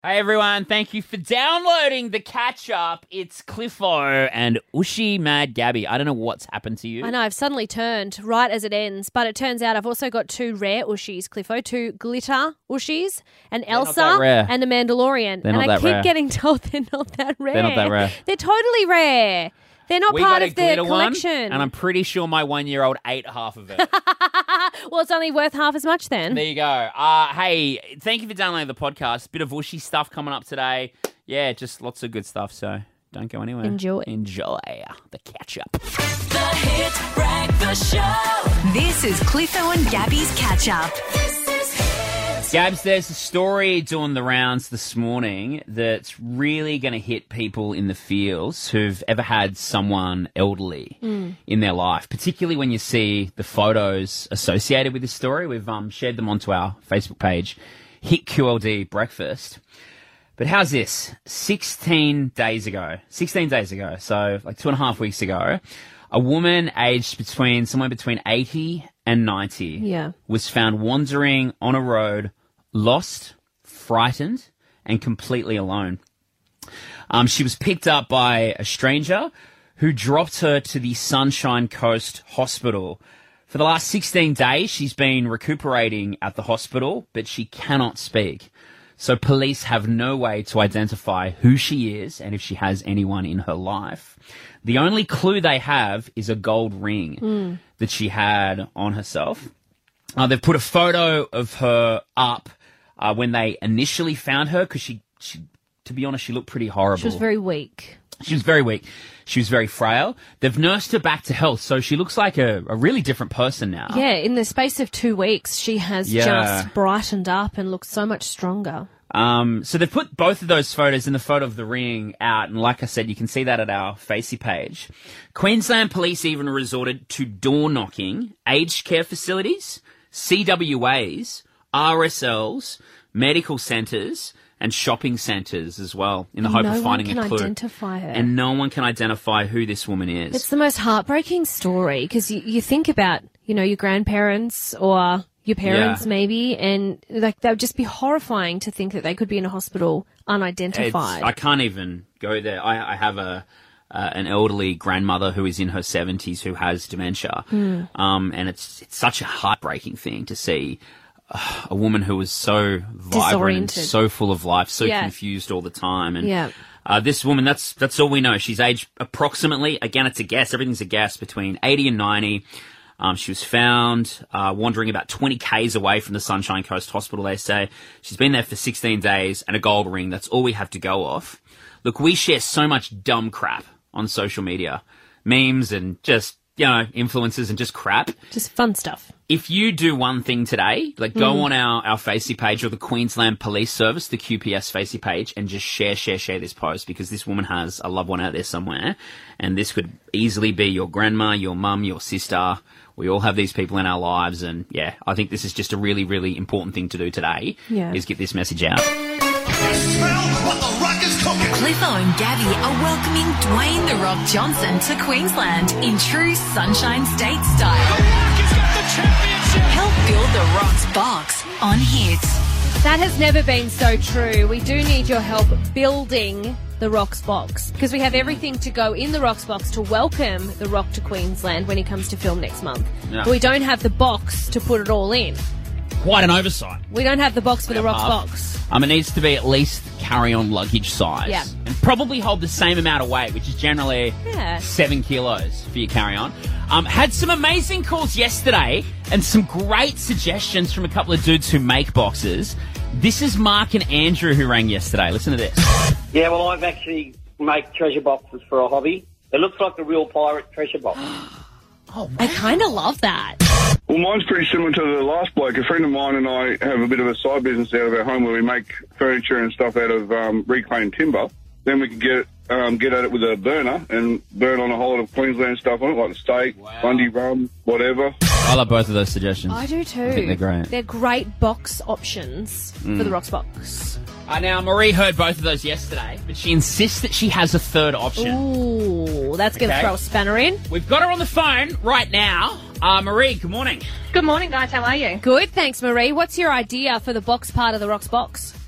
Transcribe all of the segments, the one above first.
Hi, everyone. Thank you for downloading the catch-up. It's Cliffo and Ushi Mad Gabby. I don't know what's happened to you. I know, I've suddenly turned right as it ends, but it turns out I've also got two rare Ushis, Cliffo, two glitter Ushis, and Elsa and the Mandalorian. They're not and I that keep rare. geting told they're not that rare. They're not that rare. They're totally rare. They're not part of the collection. One, and I'm pretty sure my 1-year-old ate half of it. Well, it's only worth half as much then. There you go. Hey, thank you for downloading the podcast. Bit of Ushi stuff coming up today. Yeah, just lots of good stuff, so don't go anywhere. Enjoy the catch-up. The Hit Breakfast Show. This is Cliffo and Gabby's catch-up. Gabs, there's a story doing the rounds this morning that's really going to hit people in the fields who've ever had someone elderly in their life, particularly when you see the photos associated with this story. We've shared them onto our Facebook page, Hit QLD Breakfast. But how's this? 16 days ago, so like 2.5 weeks ago, a woman aged somewhere between 80 and 90 was found wandering on a road, lost, frightened, and completely alone. She was picked up by a stranger who dropped her to the Sunshine Coast Hospital. For the last 16 days, she's been recuperating at the hospital, but she cannot speak. So police have no way to identify who she is and if she has anyone in her life. The only clue they have is a gold ring that she had on herself. They've put a photo of her up when they initially found her because she, to be honest, she looked pretty horrible. She was very weak. She was very weak. She was very frail. They've nursed her back to health, so she looks like a really different person now. Yeah, in the space of 2 weeks, she has just brightened up and looks so much stronger. So they've put both of those photos and the photo of the ring out, and like I said, you can see that at our Facey page. Queensland Police even resorted to door knocking aged care facilities, CWAs, RSLs, medical centres, and shopping centres as well, in the hope of finding a clue. No one can identify her. And no one can identify who this woman is. It's the most heartbreaking story because you think about, your grandparents or your parents maybe, and like that would just be horrifying to think that they could be in a hospital unidentified. I can't even go there. I have an elderly grandmother who is in her 70s who has dementia, and it's such a heartbreaking thing to see a woman who was so vibrant, so full of life, so confused all the time. And this woman, that's all we know. She's aged approximately, again, it's a guess, everything's a guess, between 80 and 90. She was found wandering about 20 k's away from the Sunshine Coast Hospital, they say. She's been there for 16 days and a gold ring. That's all we have to go off. Look, we share so much dumb crap on social media. Memes and just, influencers and just crap. Just fun stuff. If you do one thing today, like go on our Facey page or the Queensland Police Service, the QPS Facey page, and just share this post, because this woman has a loved one out there somewhere, and this could easily be your grandma, your mum, your sister. We all have these people in our lives, and I think this is just a really, really important thing to do today, is get this message out. Smell what the rock is cooking. Cliffo and Gabby are welcoming Dwayne The Rock Johnson to Queensland in true Sunshine State style. The Rock has got the championship. Help build The Rock's box on Hit. That has never been so true. We do need your help building the Rock's box, because we have everything to go in the Rock's box to welcome The Rock to Queensland when he comes to film next month. Yeah. But we don't have the box to put it all in. Quite an oversight. We don't have the box for the Rock's box. It needs to be at least carry-on luggage size. Yeah. And probably hold the same amount of weight, which is generally 7 kilos for your carry-on. Had some amazing calls yesterday and some great suggestions from a couple of dudes who make boxes. This is Mark and Andrew who rang yesterday. Listen to this. Yeah, well, I've actually make treasure boxes for a hobby. It looks like the real pirate treasure box. Oh, wow. I kind of love that. Well, mine's pretty similar to the last bloke. A friend of mine and I have a bit of a side business out of our home where we make furniture and stuff out of reclaimed timber. Then we can get at it with a burner and burn on a whole lot of Queensland stuff on it, like steak, Bundy rum, whatever. I love both of those suggestions. I do too. I think they're great. They're great box options for the Rock's box. Now, Marie heard both of those yesterday, but she insists that she has a third option. Ooh, that's going to throw a spanner in. We've got her on the phone right now. Marie, good morning. Good morning, guys. How are you? Good, thanks, Marie. What's your idea for the box part of the Rock's box?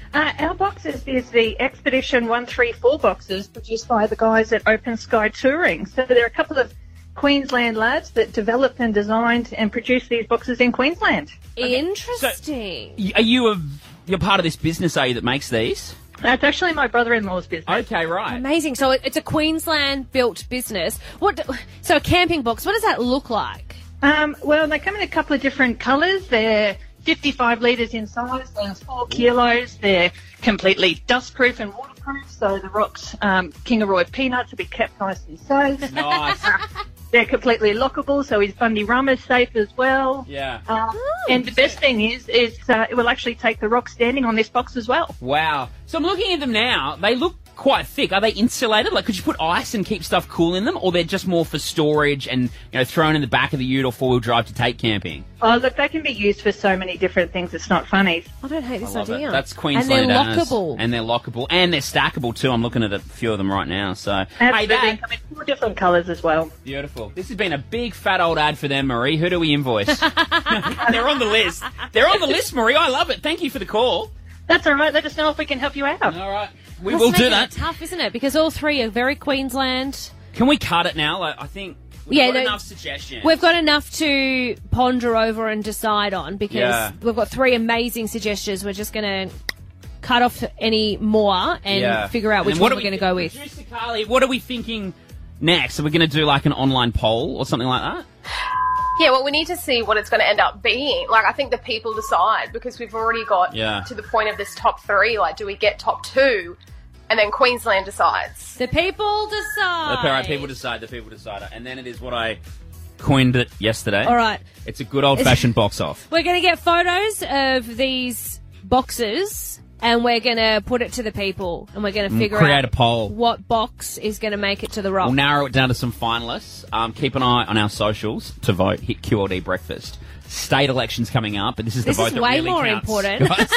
Our boxes is the Expedition 134 boxes produced by the guys at Open Sky Touring. So there are a couple of Queensland lads that developed and designed and produced these boxes in Queensland. Interesting. So, you're part of this business, are you, that makes these? It's actually my brother-in-law's business. Okay, right. Amazing. So it's a Queensland-built business. So a camping box, what does that look like? Well, they come in a couple of different colours. They're 55 litres in size. They're 4 kilos. They're completely dustproof and waterproof. So the rocks, Kingaroy peanuts will be kept nice and safe. Nice. They're completely lockable, so his Bundy rum is safe as well. Yeah. And the best thing is it will actually take the rock standing on this box as well. Wow. So I'm looking at them now. They look quite thick. Are they insulated? Like, could you put ice and keep stuff cool in them? Or they're just more for storage and, thrown in the back of the ute or four-wheel drive to take camping? Oh, look, they can be used for so many different things. It's not funny. I don't hate this Love idea. it. That's Queensland. And they're lockable. And they're lockable. And they're stackable, too. I'm looking at a few of them right now. So, Absolutely. hey, They come in 4 different colours as well. Beautiful. This has been a big, fat old ad for them, Marie. Who do we invoice? They're on the list. They're on the list, Marie. I love it. Thank you for the call. That's all right. Let us know if we can help you out. All right. We That's will do making that. it tough, isn't it? Because all three are very Queensland. Can we cut it now? I think we've got enough suggestions. We've got enough to ponder over and decide on because we've got 3 amazing suggestions. We're just going to cut off any more and figure out which one we're going to go with. Producer Carly, what are we thinking next? Are we going to do like an online poll or something like that? Yeah, well, we need to see what it's going to end up being. Like, I think the people decide because we've already got to the point of this top 3. Like, do we get top 2? And then Queensland decides. The people decide. All right, people decide. The people decide. And then it is what I coined it yesterday. All right. It's a good old-fashioned box off. We're going to get photos of these boxes and we're going to put it to the people and we're going to figure create out a poll. what box is going to make it to the rock. We'll narrow it down to some finalists. Keep an eye on our socials to vote. Hit QLD Breakfast. State elections coming up, but this is the vote that really counts. This is way more important.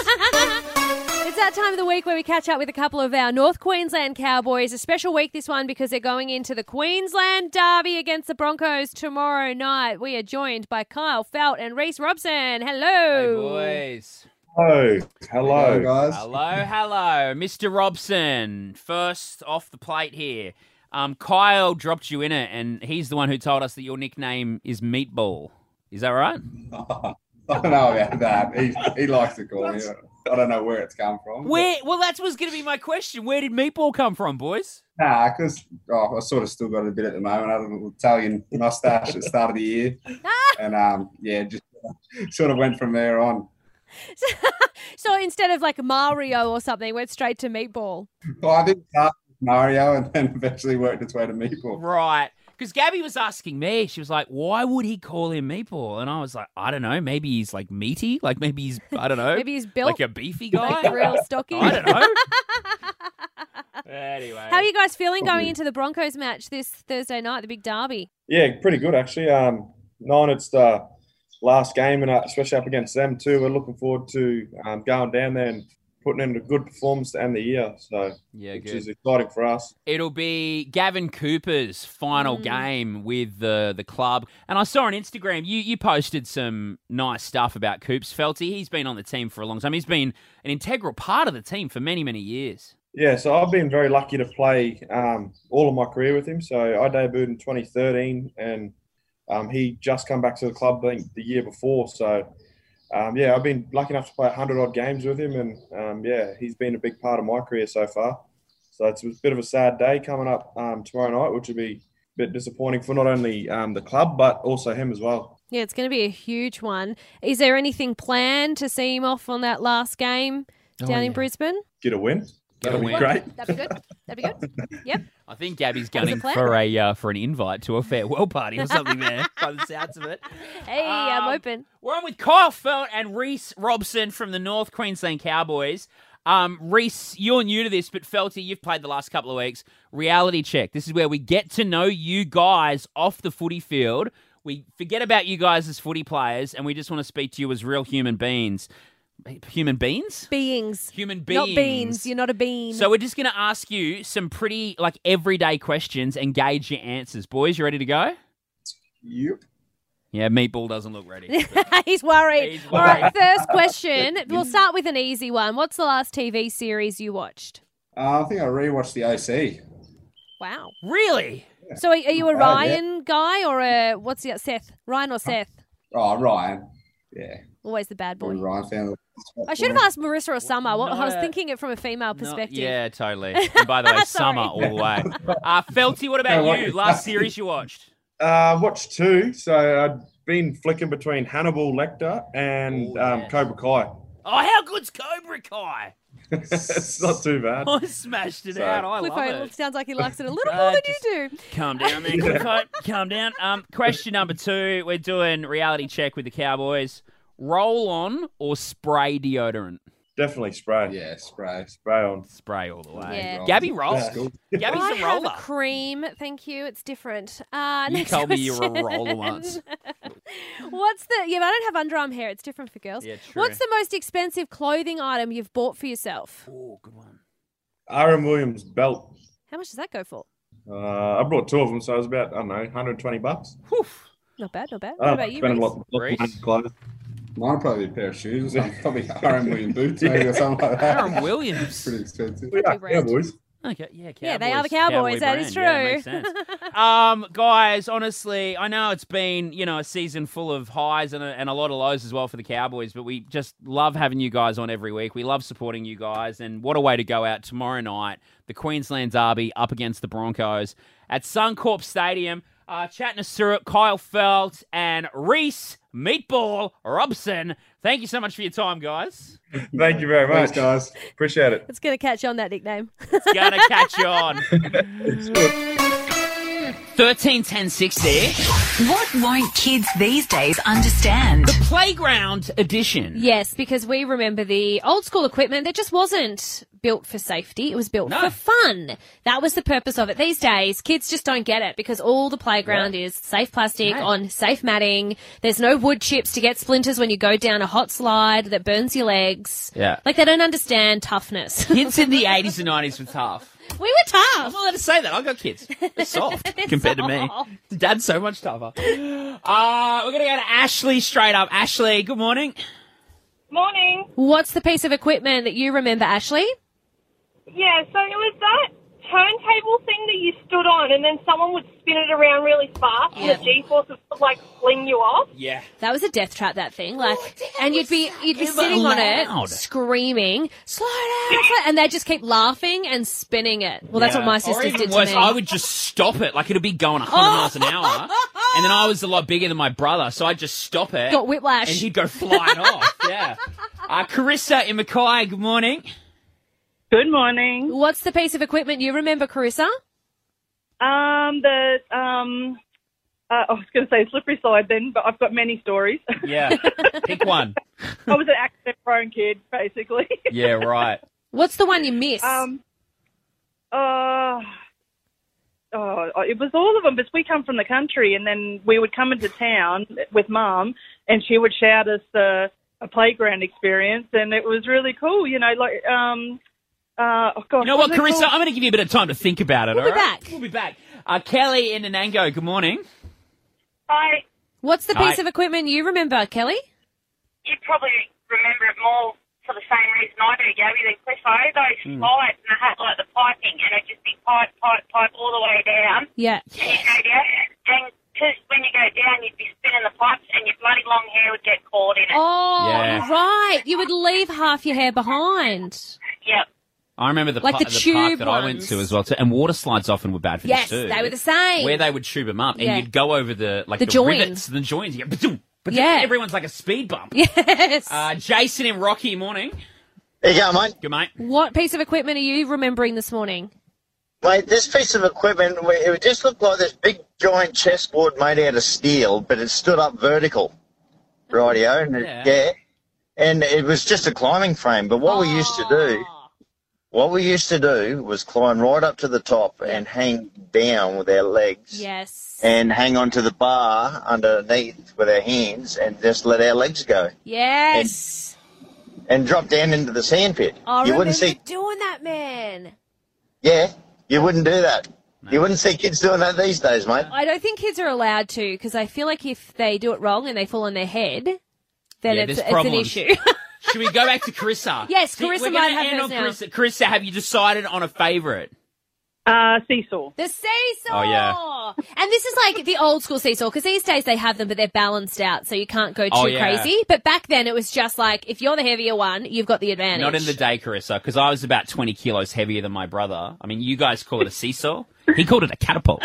It's that time of the week where we catch up with a couple of our North Queensland Cowboys. A special week, this one, because they're going into the Queensland Derby against the Broncos tomorrow night. We are joined by Kyle Felt and Reese Robson. Hello. Hey, boys. Hello. Hello, guys. Hello. Mr. Robson, first off the plate here. Kyle dropped you in it, and he's the one who told us that your nickname is Meatball. Is that right? I don't know about that. He likes to call me. I don't know where it's come from. Well, that was going to be my question. Where did Meatball come from, boys? Nah, because I sort of still got a bit at the moment. I had a little Italian mustache at the start of the year. And, just sort of went from there on. So instead of like Mario or something, went straight to Meatball. Well, I did start with Mario and then eventually worked its way to Meatball. Right. Because Gabby was asking me, she was like, why would he call him Meatball? And I was like, I don't know, maybe he's like meaty, like maybe he's, I don't know. Maybe he's built like a beefy guy. Like real stocky. I don't know. Anyway. How are you guys feeling going into the Broncos match this Thursday night, the big derby? Yeah, pretty good actually. Knowing it's the last game and especially up against them too, we're looking forward to going down there and putting in a good performance to end the year. So, which is exciting for us. It'll be Gavin Cooper's final game with the club. And I saw on Instagram, you posted some nice stuff about Coops. Felty, he's been on the team for a long time. He's been an integral part of the team for many, many years. Yeah, so I've been very lucky to play all of my career with him. So I debuted in 2013 and he just come back to the club, I think, the year before. So, I've been lucky enough to play 100-odd games with him. And, he's been a big part of my career so far. So it's a bit of a sad day coming up tomorrow night, which will be a bit disappointing for not only the club, but also him as well. Yeah, it's going to be a huge one. Is there anything planned to see him off on that last game down in Brisbane? Get a win. That'd be great. That'd be good. Yep. I think Gabby's gunning for an invite to a farewell party or something there, by the sounds of it. Hey, I'm open. We're on with Kyle Felt and Reese Robson from the North Queensland Cowboys. Reese, you're new to this, but Felty, you've played the last couple of weeks. Reality check. This is where we get to know you guys off the footy field. We forget about you guys as footy players, and we just want to speak to you as real human beings. Human beings? Beings. Human beings. Not beans. You're not a bean. So we're just going to ask you some pretty, everyday questions and gauge your answers. Boys, you ready to go? Yep. Yeah, Meatball doesn't look ready. He's worried. He's All right, first question. We'll start with an easy one. What's the last TV series you watched? I think I rewatched The OC. Wow. Really? So are you a Ryan guy or a, what's the, Seth? Ryan or Seth? Oh, Ryan. Yeah. Always the bad boy. Ryan fan. I should have asked Marissa or Summer. I was thinking it from a female perspective. Yeah, totally. And by the way, Summer all the way. Felty, what about you? Last series you watched? Watched 2. So I'd been flicking between Hannibal Lecter and Cobra Kai. Oh, how good's Cobra Kai? It's not too bad. I smashed it out. I love it. Sounds like he likes it a little more than you do. Calm down, man. Cliffo. Calm down. Question number 2. We're doing reality check with the Cowboys. Roll on or spray deodorant? Definitely spray. Yeah, spray. Spray on. Spray all the way. Yeah. Gabby rolls. Gabby's I a have roller. a cream, thank you. It's different. You Next told me you question. were a roller once. What's the... Yeah, but I don't have underarm hair. It's different for girls. Yeah, true. What's the most expensive clothing item you've bought for yourself? Oh, good one. R.M. Williams belt. How much does that go for? I brought 2 of them, so it was about, I don't know, $120. Whew. Not bad, not bad. What about you, spent a Reece? lot of money on clothes. Mine would probably be a pair of shoes or something. Probably R.M. Williams boots maybe or something like that. Aaron Williams. Pretty expensive. Cowboys. Okay, yeah, Cowboys. Yeah, they are the Cowboys. That is true. Yeah, makes sense. Guys, honestly, I know it's been, a season full of highs and a lot of lows as well for the Cowboys, but we just love having you guys on every week. We love supporting you guys, and what a way to go out tomorrow night, the Queensland Derby up against the Broncos at Suncorp Stadium. Chatting to Stewart, Kyle Felt, and Reece Meatball Robson. Thank you so much for your time, guys. Thank you very much, guys. Appreciate it. It's going to catch on, that nickname. It's going to catch on. 13 10 60. What won't kids these days understand? The Playground Edition. Yes, because we remember the old school equipment that just wasn't built for safety. It was built for fun. That was the purpose of it. These days, kids just don't get it because all the playground is safe plastic on safe matting. There's no wood chips to get splinters when you go down a hot slide that burns your legs. Yeah. Like, they don't understand toughness. Kids in the 80s and 90s were tough. We were tough. I'm not allowed to say that. I've got kids. They're soft compared to me. Dad's so much tougher. We're going to go to Ashley straight up. Ashley, good morning. Morning. What's the piece of equipment that you remember, Ashley? Yeah, so it was that turntable thing that you stood on and then someone would spin it around really fast and the G-force would, fling you off. Yeah. That was a death trap, that thing. And you'd be sitting on it, screaming, slow down, and they'd just keep laughing and spinning it. Well, that's what my sisters did to me. I would just stop it. Like, it'd be going 100 miles an hour. And then I was a lot bigger than my brother, so I'd just stop it. Got whiplash. And he'd go flying off. Yeah. Carissa in Mackay, good morning. Good morning. What's the piece of equipment you remember, Carissa? I was going to say slippery slide then, but I've got many stories. Yeah, pick one. I was an accident-prone kid, basically. Yeah, right. What's the one you miss? It was all of them, but we come from the country, and then we would come into town with Mum, and she would shout us a playground experience, and it was really cool, oh gosh. You know what, Carissa? I'm going to give you a bit of time to think about it. We'll be back. We'll be back. Kelly in Anango, good morning. Hi. What's the piece of equipment you remember, Kelly? You probably remember it more for the same reason I do, Gabby, than Cliffo. Those slides, and they had the piping, and it'd just be pipe all the way down. Yeah. And you go down, and because when you go down, you'd be spinning the pipes, and your bloody long hair would get caught in it. Oh, Yeah. right. You would leave half your hair behind. Yep. I remember the Like park the tube that I went ones. to as well, too. And water slides often were bad for Yes, this too. they were the same. Where they would tube them up, and Yeah. you'd go over the joins. rivets, the joins. You go, ba-doom, ba-doom. Yeah. Everyone's like a speed bump. Yes. Jason in Rocky, morning. There you go, mate. Good, mate. What piece of equipment are you remembering this morning? Mate, this piece of equipment, it would just look like this big giant chessboard made out of steel, but it stood up vertical. Rightio. And and it was just a climbing frame. But what we used to do was climb right up to the top and hang down with our legs. Yes. And hang onto the bar underneath with our hands and just let our legs go. Yes. And drop down into the sand pit. I you remember wouldn't see. doing that, man. Yeah, you wouldn't do that. You wouldn't see kids doing that these days, mate. I don't think kids are allowed to because I feel like if they do it wrong and they fall on their head, then it's an issue. Should we go back to Carissa? Yes, Carissa might have hers now. Carissa, have you decided on a favourite? Seesaw. The seesaw! Oh, yeah. And this is like the old school seesaw, because these days they have them, but they're balanced out, so you can't go too crazy. But back then it was just like, if you're the heavier one, you've got the advantage. Not in the day, Carissa, because I was about 20 kilos heavier than my brother. I mean, you guys call it a seesaw. He called it a catapult.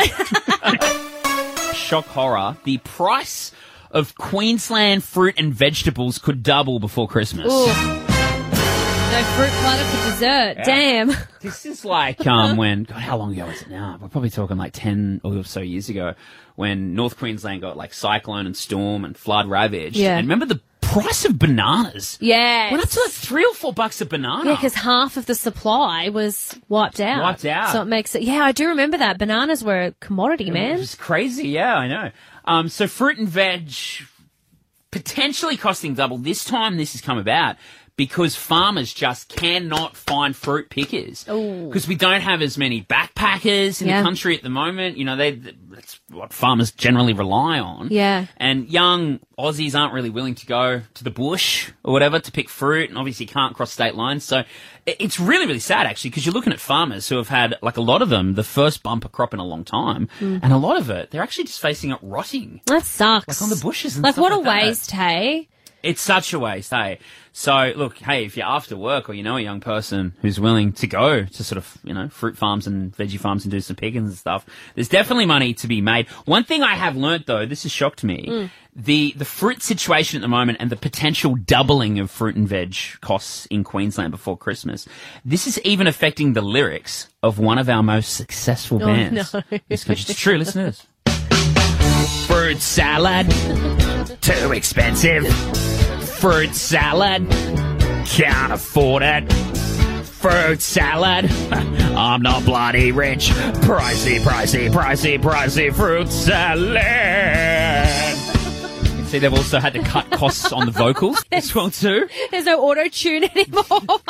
Shock horror. The price of Queensland fruit and vegetables could double before Christmas. Ooh. No fruit platter for dessert. Yeah. Damn. This is like when, God, how long ago is it now? We're probably talking like 10 or so years ago when North Queensland got like cyclone and storm and flood ravaged. Yeah. And remember the price of bananas? Yeah. Went up to like $3 or $4 a banana. Yeah, because half of the supply was wiped out. So it makes it, I do remember that. Bananas were a commodity, man. It was crazy. Yeah, I know. So fruit and veg potentially costing double. This time this has come about because farmers just cannot find fruit pickers. Because we don't have as many backpackers in the country at the moment. You know, that's what farmers generally rely on. Yeah. And young Aussies aren't really willing to go to the bush or whatever to pick fruit, and obviously can't cross state lines. So it's really, really sad, actually, because you're looking at farmers who have had, like a lot of them, the first bumper crop in a long time. And a lot of it, they're actually just facing it rotting. That sucks. Like on the bushes and like, stuff what like a that. waste, hey? It's such a waste, hey? So, look, hey, if you're after work or you know a young person who's willing to go to sort of, you know, fruit farms and veggie farms and do some pickings and stuff, there's definitely money to be made. One thing I have learnt, though, this has shocked me, the fruit situation at the moment and the potential doubling of fruit and veg costs in Queensland before Christmas. This is even affecting the lyrics of one of our most successful bands. No. It's true, listen to this. Fruit salad, too expensive. Fruit salad, can't afford it. Fruit salad, I'm not bloody rich. Pricey, pricey, pricey, pricey fruit salad. See, they've also had to cut costs on the vocals as well too. There's no auto-tune anymore.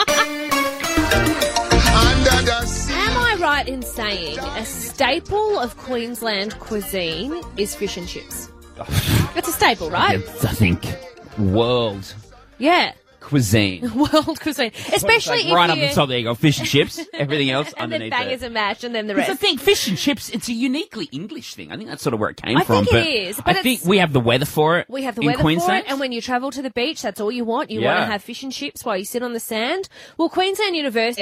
Am I right in saying a staple of Queensland cuisine is fish and chips? It's a staple, right? I think world cuisine. World cuisine. Especially if right up the top there you go, fish and chips, everything else and underneath then bangers and mash and then the rest. I think fish and chips, it's a uniquely English thing. I think that's sort of where it came from. I think it is. But I think we have the weather for it. We have the in weather Queensland. for it, and when you travel to the beach, that's all you want. You want to have fish and chips while you sit on the sand. Well, Queensland University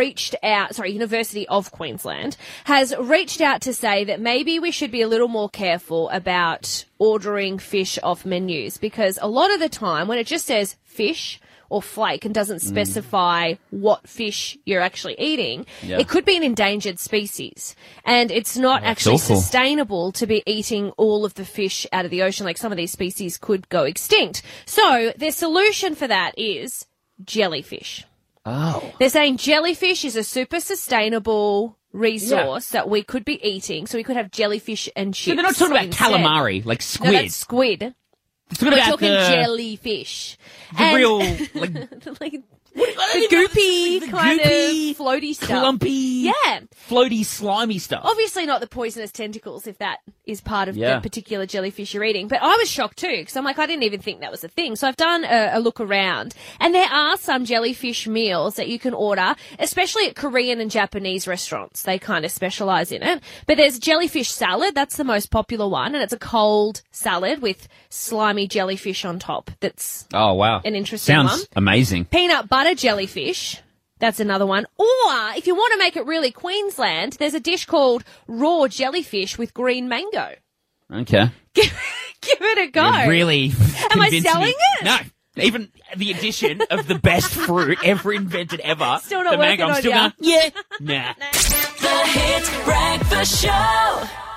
University of Queensland has reached out to say that maybe we should be a little more careful about ordering fish off menus, because a lot of the time when it just says fish or flake and doesn't specify what fish you're actually eating, it could be an endangered species. And it's not actually sustainable to be eating all of the fish out of the ocean. Like, some of these species could go extinct. So their solution for that is jellyfish. Oh. They're saying jellyfish is a super sustainable resource that we could be eating. So we could have jellyfish and chips. So they're not talking about calamari, like squid. No, that's squid. We're talking jellyfish. The real, like the goopy kind of floaty stuff. Clumpy. Yeah. Floaty, slimy stuff. Obviously not the poisonous tentacles, if that is part of the particular jellyfish you're eating. But I was shocked too, because I'm like, I didn't even think that was a thing. So I've done a look around, and there are some jellyfish meals that you can order, especially at Korean and Japanese restaurants. They kind of specialize in it. But there's jellyfish salad. That's the most popular one, and it's a cold salad with slimy jellyfish on top. That's an interesting one. Sounds amazing. Peanut butter jellyfish. That's another one. Or if you want to make it really Queensland, there's a dish called raw jellyfish with green mango. Okay. Give it a go. You're really Am I selling it? No. Even the addition of the best fruit ever invented ever. Still not the working mango, I'm on still ya. going, nah. The Hit Breakfast Show.